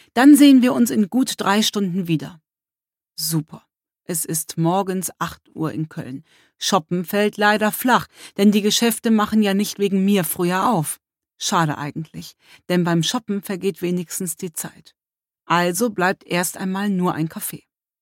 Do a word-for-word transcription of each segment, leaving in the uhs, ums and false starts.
Dann sehen wir uns in gut drei Stunden wieder. Super. Es ist morgens acht Uhr in Köln. Shoppen fällt leider flach, denn die Geschäfte machen ja nicht wegen mir früher auf. Schade eigentlich, denn beim Shoppen vergeht wenigstens die Zeit. Also bleibt erst einmal nur ein Kaffee.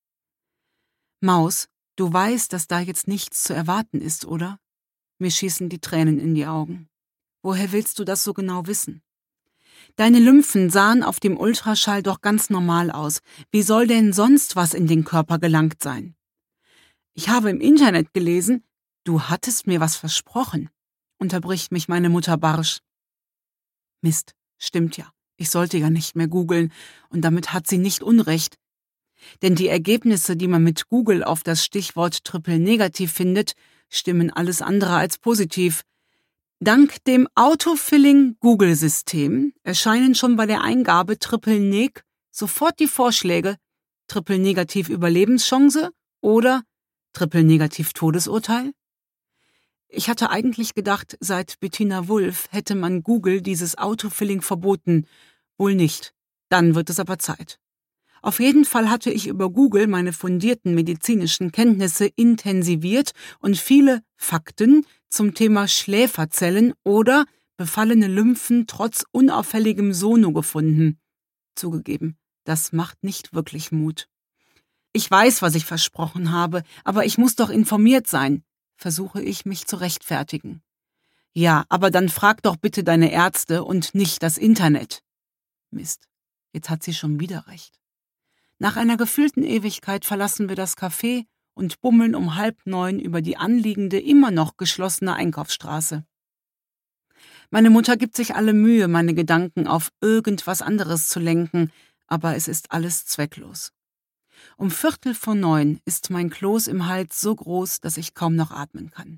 Maus, du weißt, dass da jetzt nichts zu erwarten ist, oder? Mir schießen die Tränen in die Augen. Woher willst du das so genau wissen? Deine Lymphen sahen auf dem Ultraschall doch ganz normal aus. Wie soll denn sonst was in den Körper gelangt sein? Ich habe im Internet gelesen, du hattest mir was versprochen, unterbricht mich meine Mutter barsch. Mist, stimmt ja. Ich sollte ja nicht mehr googeln, und damit hat sie nicht Unrecht. Denn die Ergebnisse, die man mit Google auf das Stichwort Triple Negativ findet, stimmen alles andere als positiv. Dank dem Autofilling-Google-System erscheinen schon bei der Eingabe Triple Neg sofort die Vorschläge Triple Negativ Überlebenschance oder Triple Negativ Todesurteil. Ich hatte eigentlich gedacht, seit Bettina Wulff hätte man Google dieses Autofilling verboten. Wohl nicht. Dann wird es aber Zeit. Auf jeden Fall hatte ich über Google meine fundierten medizinischen Kenntnisse intensiviert und viele Fakten zum Thema Schläferzellen oder befallene Lymphen trotz unauffälligem Sono gefunden. Zugegeben, das macht nicht wirklich Mut. Ich weiß, was ich versprochen habe, aber ich muss doch informiert sein, versuche ich mich zu rechtfertigen. Ja, aber dann frag doch bitte deine Ärzte und nicht das Internet. Mist, jetzt hat sie schon wieder recht. Nach einer gefühlten Ewigkeit verlassen wir das Café und bummeln um halb neun über die anliegende, immer noch geschlossene Einkaufsstraße. Meine Mutter gibt sich alle Mühe, meine Gedanken auf irgendwas anderes zu lenken, aber es ist alles zwecklos. Um Viertel vor neun ist mein Kloß im Hals so groß, dass ich kaum noch atmen kann.